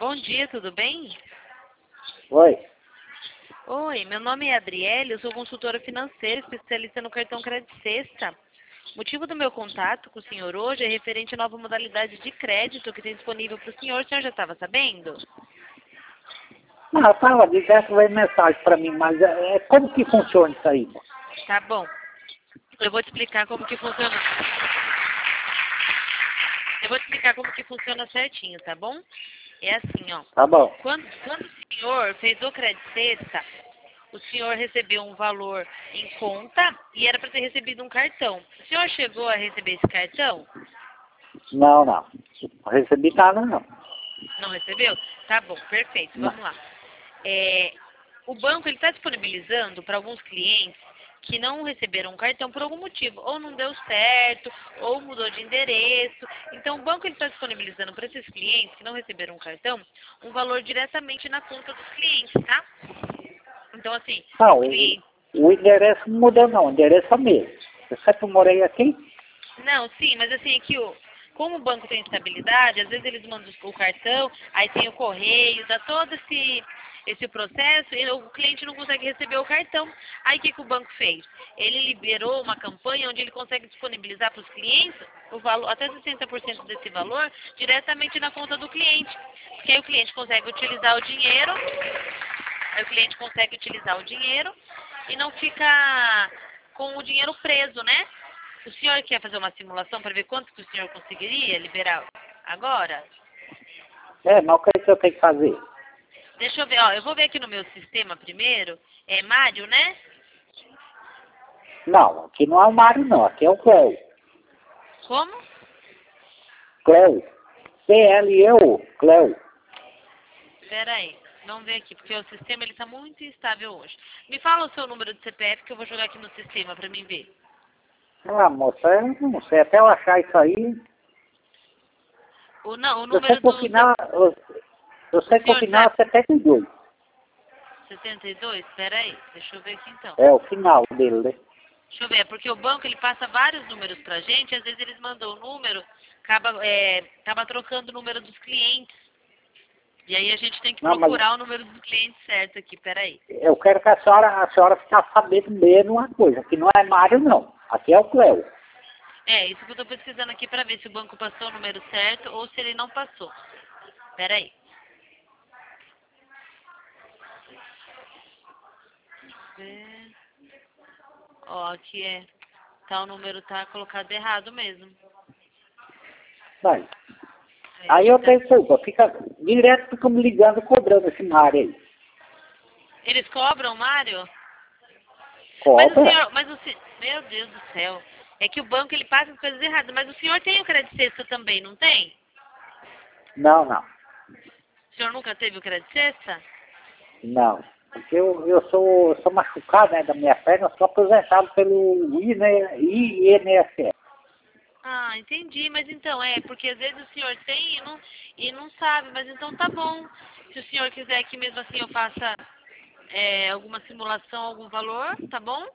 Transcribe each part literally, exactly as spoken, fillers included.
Bom dia, tudo bem? Oi. Oi, meu nome é Adriele, eu sou consultora financeira, especialista no cartão Crédito Sexta. O motivo do meu contato com o senhor hoje é referente à nova modalidade de crédito que tem disponível para o senhor. O senhor já estava sabendo? Não, eu estava dizendo veio mensagem para mim, mas é, é, como que funciona isso aí? Tá bom. Eu vou te explicar como que funciona. Eu vou te explicar como que funciona certinho, tá bom? É assim, ó. Tá bom. Quando, quando o senhor fez o Crédito Sexta, o senhor recebeu um valor em conta e era para ter recebido um cartão. O senhor chegou a receber esse cartão? Não, não. Não recebi nada, não. Não recebeu? Tá bom, perfeito. Não. Vamos lá. É, o banco está disponibilizando para alguns clientes que não receberam um cartão por algum motivo, ou não deu certo, ou mudou de endereço. Então, o banco está disponibilizando para esses clientes que não receberam um cartão um valor diretamente na conta dos clientes, tá? Então, assim, Não, o o, cliente... o endereço não mudou, não. O endereço é o mesmo. Eu sempre morei aqui. Não, sim, mas assim, é que o... como o banco tem estabilidade, às vezes eles mandam o cartão, aí tem o correio, dá todo esse... esse processo e o cliente não consegue receber o cartão. Aí o que, que o banco fez? Ele liberou uma campanha onde ele consegue disponibilizar para os clientes o valor, até sessenta por cento desse valor diretamente na conta do cliente. Porque aí o cliente consegue utilizar o dinheiro, aí o cliente consegue utilizar o dinheiro e não fica com o dinheiro preso, né? O senhor quer fazer uma simulação para ver quanto que o senhor conseguiria liberar agora? É, mas o que, é que eu tenho que fazer? Deixa eu ver, ó, eu vou ver aqui no meu sistema primeiro. É Mário, né? Não, aqui não é o Mário, não. Aqui é o Cléo. Como? Cléo. C L E O. Cléo. Espera aí, vamos ver aqui, porque o sistema ele está muito instável hoje. Me fala o seu número de C P F que eu vou jogar aqui no sistema para mim ver. Ah, moça, eu não sei. Até eu achar isso aí. O, não, o Eu sei número que o do... final... Eu, eu O sei que o senhor final sabe? é setenta e dois. setenta e dois? Espera aí, deixa eu ver aqui então. É o final dele, né? Deixa eu ver, é porque o banco ele passa vários números pra gente, às vezes eles mandam o número, acaba, é, acaba trocando o número dos clientes. E aí a gente tem que Não, mas procurar o número do cliente certo aqui, peraí. eu quero que a senhora, a senhora fique sabendo mesmo uma coisa, que não é Mário, não. Aqui é o Cléo. É, isso que eu tô pesquisando aqui pra ver se o banco passou o número certo ou se ele não passou. Peraí. Ver. Ó, aqui é. Tá, o número tá colocado errado mesmo. Vai. É, Aí aqui eu tá. tenho culpa, fica, direto fica me ligando e cobrando esse Mário aí. Eles cobram, Mário? Mas o Cobra? senhor, mas o senhor, meu Deus do céu. É que o banco ele passa as coisas erradas, mas o senhor tem o crédito sexta também, não tem? Não, não. O senhor nunca teve o crédito sexta? Não. Porque eu, eu sou, eu sou machucado, né, da minha perna, eu sou aposentado pelo I N S S. Ah, entendi, mas então, é, porque às vezes o senhor tem e não, e não sabe, mas então tá bom. Se o senhor quiser que mesmo assim eu faça é, alguma simulação, algum valor, tá bom?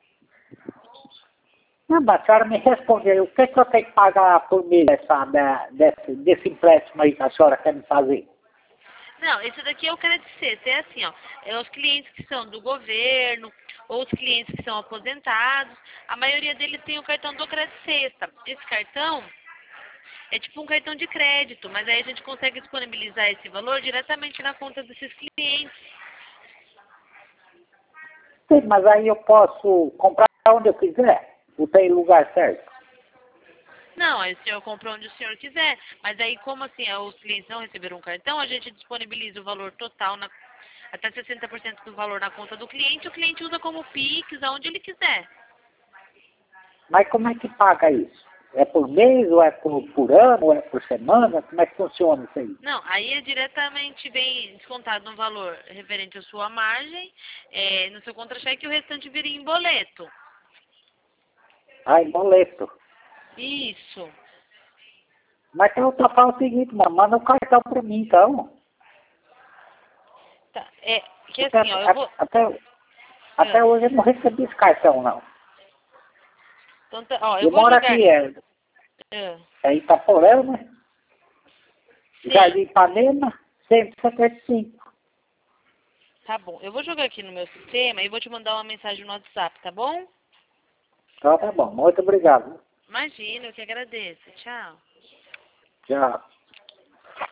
Não, mas a senhora me responde aí, o que, que eu tenho que pagar por mês dessa, da, desse, desse empréstimo aí que a senhora quer me fazer? Não, esse daqui é o crédito sexta, é assim, ó, é os clientes que são do governo, ou os clientes que são aposentados, a maioria deles tem o cartão do crédito sexta. Esse cartão é tipo um cartão de crédito, mas aí a gente consegue disponibilizar esse valor diretamente na conta desses clientes. Sim, mas aí eu posso comprar onde eu quiser? Não tem lugar certo? Não, aí o senhor compra onde o senhor quiser. Mas aí, como assim, é, os clientes não receberam um cartão, a gente disponibiliza o valor total, na, até sessenta por cento do valor na conta do cliente, o cliente usa como Pix, aonde ele quiser. Mas como é que paga isso? É por mês, ou é por, por ano, ou é por semana? Como é que funciona isso aí? Não, aí é diretamente bem descontado no valor referente à sua margem, é, no seu contra-cheque, e o restante vira em boleto. Ah, em boleto. Isso. Mas eu tô falando o seguinte, mano, manda um cartão pra mim, então. Tá, é, que Porque assim, ó, eu até, vou... até, ah, até hoje eu não recebi esse cartão, não. então, tá, ó, eu Eu vou moro jogar... aqui, é, ah, é Itaporã, né? sim. Jardim Ipanema. cento e setenta e cinco. Tá bom. Eu vou jogar aqui no meu sistema e vou te mandar uma mensagem no WhatsApp, tá bom? Então tá bom. Muito obrigado. Imagina, eu que agradeço. Tchau. Tchau.